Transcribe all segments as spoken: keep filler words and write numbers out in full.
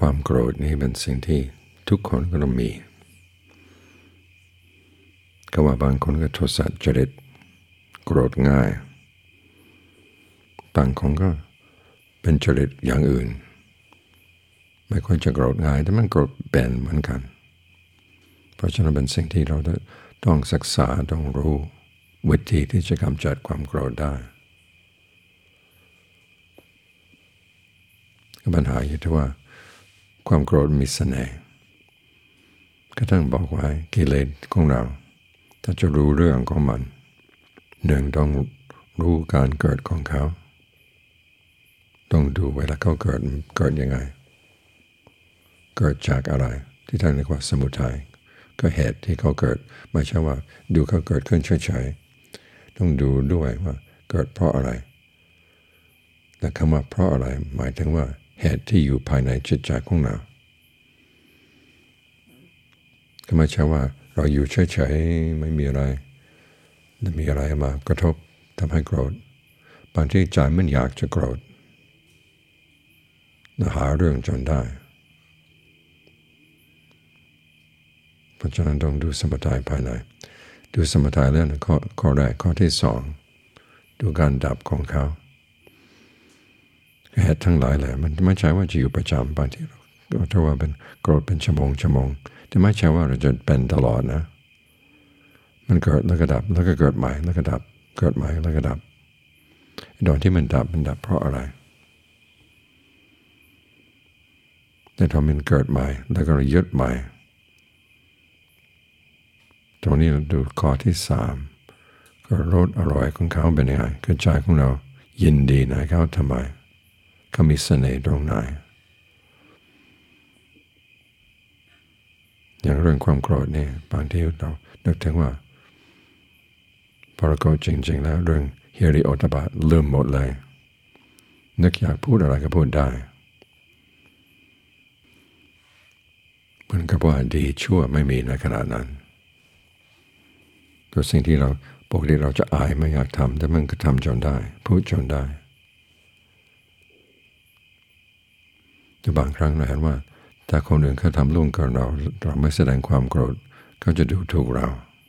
ความโกรธนี่เป็นสิ่งที่ทุกคนก็ต้องมีก็ว่าบางคนก็โทสะจริตโกรธง่ายบางคนก็เป็นจริตอย่างอื่นไม่ค่อยจะโกรธง่ายแต่มันโกรธเป็นเหมือนกันเพราะฉะนั้นเป็นสิ่งที่เราต้องศึกษาต้องรู้วิธีที่จะกำจัดความโกรธได้ปัญหาอยู่ที่ว่าความโกรธมีเสน่ห์ก็ต้องบอกไว้กิเลสของเราถ้าจะรู้เรื่องของมันหนึ่งต้องรู้การเกิดของเขาต้องดูเวลาเขาเกิดเกิดยังไงเกิดจากอะไรที่ท่านเรียกว่าสมุทัยก็เหตุที่เขาเกิดไม่ใช่ว่าดูเขาเกิดขึ้นเฉยๆต้องดูด้วยว่าเกิดเพราะอะไรและคำว่าเพราะอะไรหมายถึงว่าเหตุที่อยู่ภายในจิตใจของเราก็ไม่ใช่ว่าเราอยู่เฉยๆไม่มีอะไรแล้วมีอะไรมากระทบทำให้โกรธบางทีใจมันอยากจะโกรธหาเรื่องจนได้เพราะฉะนั้นต้องดูสมุทัยภายในดูสมุทัยแล้วข้อข้อแรกข้อที่สองดูการดับของเขาเหตุทั้งหลายแหละมันไม่ใช่ว่าจะอยู่ประจำบางทีเราถ้าว่าเป็นโกรธเป็นชั่วโมงชั่วโมงแต่ไม่ใช่ว่าเราจะเป็นตลอดนะมันเกิดแล้วก็ดับแล้วก็เกิดใหม่แล้วก็ดับเกิดใหม่แล้วก็ดับโดยที่มันดับมันดับเพราะอะไรแต่ถ้ามันเกิดใหม่แล้วก็ยึดใหม่ตรงนี้เราดูข้อที่สามก็รสอร่อยของเขาเป็นยังไงคือใจของเรายินดีในเขาทำไมเขามีเสน่ห์ตรงไหนอย่างเรื่องความโกรธนี่บางทีเรานึกถึงว่าพอเราโกรธจริงๆแล้วเรื่องฮิริโอตปะลืมหมดเลยนึกอยากพูดอะไรก็พูดได้เหมือนกับว่าดีชั่วไม่มีในขณะนั้นตัวสิ่งที่เราปกติเราจะอายไม่อยากทำแต่มันก็ทำจนได้พูดจนได้แต่บางครั้งเราเห็นว่าถ้าคนอื่นเขาทำล่วงเกินเราเราไม่แสดงความโกรธเขาจะดูถูกเรา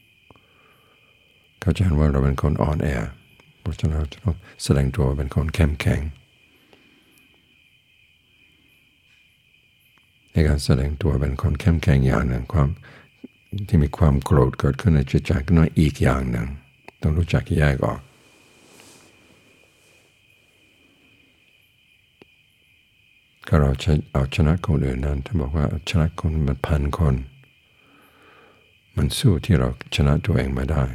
เขาจะเห็นว่าเราเป็นคนอ่อนแอเพราะฉะนั้นเราจะต้องแสดงตัวเป็นคนเข้มแข็งในการแสดงตัวเป็นคนเข้มแข็งอย่างหนึ่งความที่มีความโกรธเกิดขึ้นในจิตใจก็น้อยอีกอย่างหนึ่งต้องรู้จักแยกออกก็เราเอาชนะคนอื่นนั้นถ้าบอกว่าชนะคนมันพันคนมันสู้ที่เราชนะตัวเองไม่ได้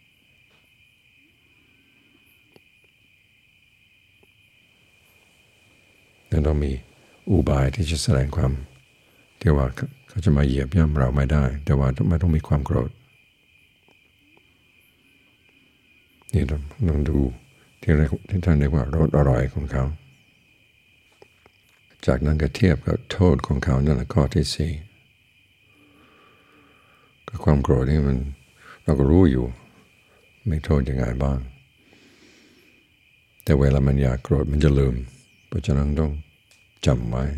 เราต้องมีอุบายที่จะแสดงความที่ว่าเขาจะมาเหยียบย่ำเราไม่ได้แต่ว่าไม่ต้องมีความโกรธนี่เราต้องดูที่เรียกที่ท่านเรียกว่ารสอร่อยของเขาจากนั้นก็เทียบกับโทษของเขานั่นแหละข้อที่สี่ก็ความโกรธนี่มันเราก็รู้อยู่ไม่โทษยังไงบ้างแต่เวลามันอยากโกรธมันจะลืมเพราะฉะนั้นต้องจำไว้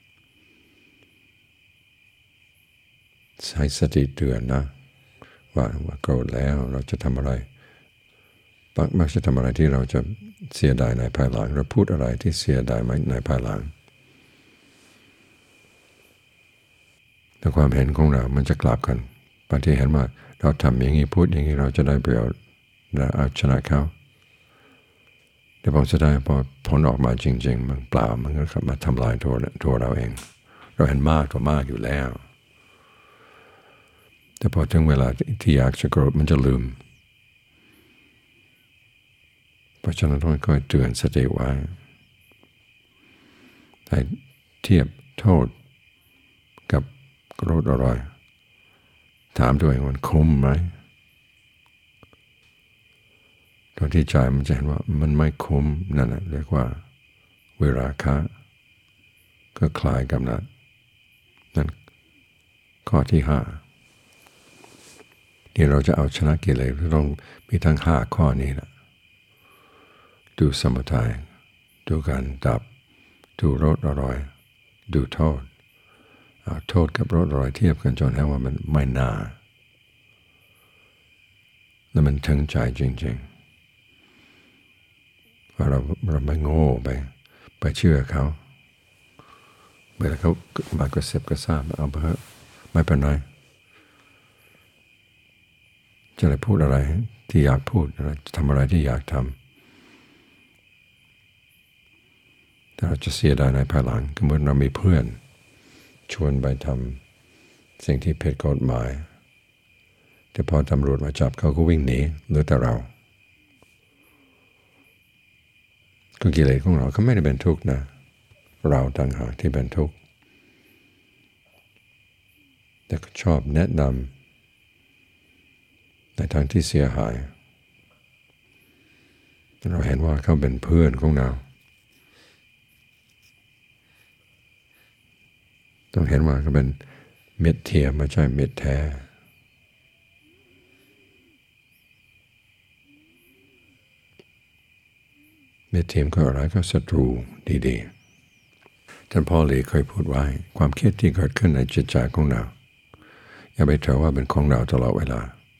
ใช้สติเตือนนะว่าว่าโกรธแล้วเราจะทำอะไรมักจะทำอะไรที่เราจะเสียดายในภายหลังเราพูดอะไรที่เสียดายในภายหลังแต่ความเห็นของเรามันจะกลับกันบางทีเห็นว่าเราทำอย่างนี้พูดอย่างนี้เราจะได้ประโยชน์และเอาชนะเขาแต่พอจะได้พอผลออกมาจริงๆมันเปล่ามันก็มาทำลายตัวตัวเราเองเราเห็นมากกว่ามากอยู่แล้วแต่พอถึงเวลาที่อยากจะโกรธมันจะลืมเพราะฉะนั้นต้องคอยเตือนสติไว้ให้เทียบโทษกับโกรธอร่อยถามตัวเองว่าคุ้มไหมตอนที่ใจมันจะเห็นว่ามันไม่คุ้มนั่นแหละเรียกว่าเวราคะก็คล้ายกับนั้นนั่นข้อที่ห้าที่เราจะเอาชนะกิเลสต้องมีทั้งห้าข้อนี้นะดูสมุทัยดูการดับดูรสอร่อยดูโทษเอาโทษกับรสอร่อยเทียบกันจนแล้วว่ามันไม่น่าแล้วมันถึงใจจริงๆว่าเราเราไม่โง่ไปไปเชื่อเขาเวลาเขามากระเสบกระซ่าเอาไปเถอะไม่เป็นไรจะได้พูดอะไรที่อยากพูดทำอะไรที่อยากทำแต่เราจะเสียดายในภายหลังก็เหมือนเรามีเพื่อนชวนไปทำสิ่งที่ผิดกฎหมายแต่พอตำรวจมาจับเขาก็วิ่งหนีเหลือแต่เราก็กิเลสของเราเขาไม่ได้เป็นทุกข์นะเราต่างหากที่เป็นทุกข์แต่ก็ชอบแนะนำในทางที่เสียหายเราเห็นว่าเขาเป็นเพื่อนของเราต้องเห็นว่าเขาเป็นมิตรเทียมไม่ใช่มิตรแท้มิตรเทียมก็อะไรก็ศัตรูดีๆท่านพ่อหลีเคยพูดไว้ความคิดที่เกิดขึ้นในจิตใจของเราอย่าไปถือว่าเป็นของเราตลอดเวลา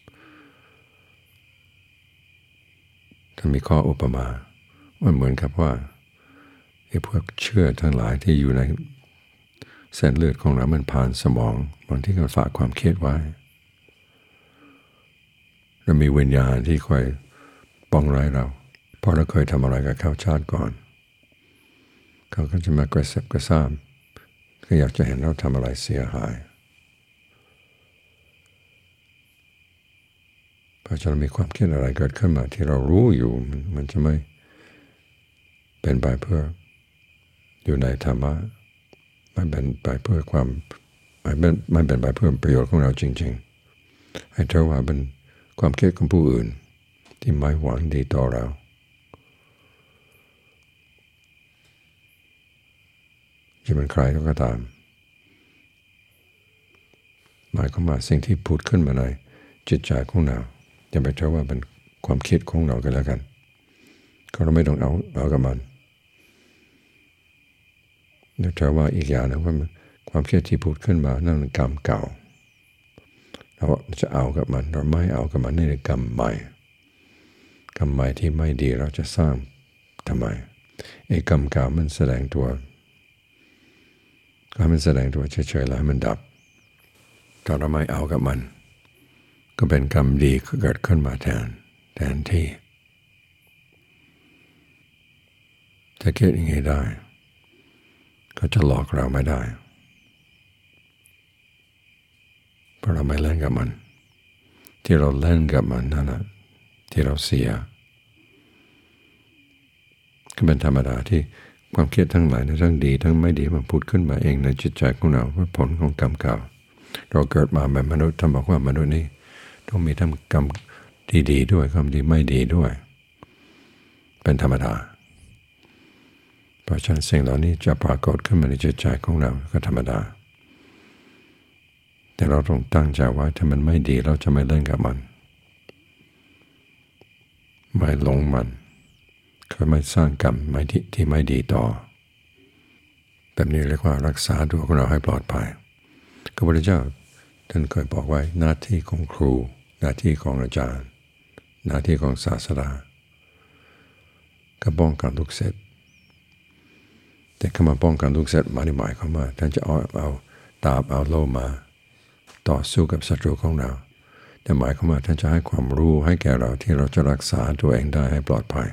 ท่านมีข้ออุปมาว่าเหมือนกับว่าไอ้พวกเชื่อทั้งหลายที่อยู่ในเส้นเลือดของเรามันผ่านสมองบางที่ก็ฝากความคิดไว้เรามีวิญญาณที่คอยป้องร้ายเราเพราะเราเคยทำอะไรกับเขาชาติก่อนเขาก็จะมากระเซบกระซ่ามก็อยากจะเห็นเราทำอะไรเสียหายเพราะฉะนั้นมีความคิดอะไรเกิดขึ้นมาที่เรารู้อยู่มันมันจะไม่เป็นไปเพื่ออยู่ในธรรมะไม่เป็นไปเพื่อความไม่เป็นไม่เป็นไปเพื่อประโยชน์ของเราจริงๆให้เธอว่าเป็นความคิดของผู้อื่นที่ไม่หวังดีต่อเราจะเป็นใครก็ตามหมายความว่าสิ่งที่พูดขึ้นมาในจิตใจของเราอย่าไปเชื่อว่าเป็นความคิดของเรากันแล้วกันก็เราไม่ต้องเอาเอากับมันเนื่องจากว่าอีกอย่างนึงว่าความคิดที่พูดขึ้นมานั่นเป็นกรรมเก่าเราจะเอากับมันเราไม่เอากับมันนี่เป็นกรรมใหม่กรรมใหม่ที่ไม่ดีเราจะสร้างทำไมไอ้กรรมเก่ามันแสดงตัวก็ให้มันแสดงตัวเฉยๆแล้วให้มันดับถ้าเราไม่เอากับมันก็เป็นกรรมดีเกิดขึ้นมาแทนแทนที่ถ้าคิดอย่างนี้ได้ก็จะหลอกเราไม่ได้เพราะเราไม่เล่นกับมันที่เราเล่นกับมันนั่นแหละที่เราเสียก็เป็นธรรมดาที่ความคิดทั้งหลายทั้งดีทั้งไม่ดีมันพูดขึ้นมาเองในจิตใจของเราว่าผลของกรรมเก่าเราเกิดมาเป็นมนุษย์ท่านบอกว่ามนุษย์นี้ต้องมีทั้งกรรมที่ดีด้วยกรรมที่ไม่ดีด้วยเป็นธรรมดาเพราะฉะนั้นสิ่งเหล่านี้จะปรากฏขึ้นมาในจิตใจของเราก็ธรรมดาแต่เราต้องตั้งใจไว้ถ้ามันไม่ดีเราจะไม่เล่นกับมันไม่หลงมันก็ไม่สร้างกรรมไม่ที่ที่ไม่ดีต่อแบบนี้เรียกว่ารักษาตัวของเราให้ปลอดภัยพระพุทธเจ้าท่านเคยบอกไว้หน้าที่ของครูหน้าที่ของอาจารย์หน้าที่ของศาสดาก็ป้องกันทุกเสร็จแต่คำว่าป้องกันทุกเสร็จมาในหมายความว่าท่านจะเอาเอาดาบเอาโล่มาต่อสู้กับศัตรูของเราแต่หมายความว่าท่านจะให้ความรู้ให้แก่เราที่เราจะรักษาตัวเองได้ให้ปลอดภัย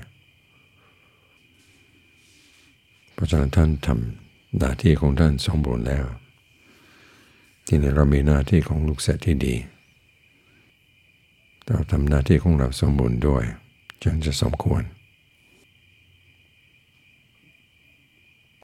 เพราะฉะนั้นท่านทำหน้าที่ของท่านสมบูรณ์แล้วที่นี่เรามีหน้าที่ของลูกศิษย์ที่ดีเราทำหน้าที่ของเราสมบูรณ์ด้วยจึงจะสมควร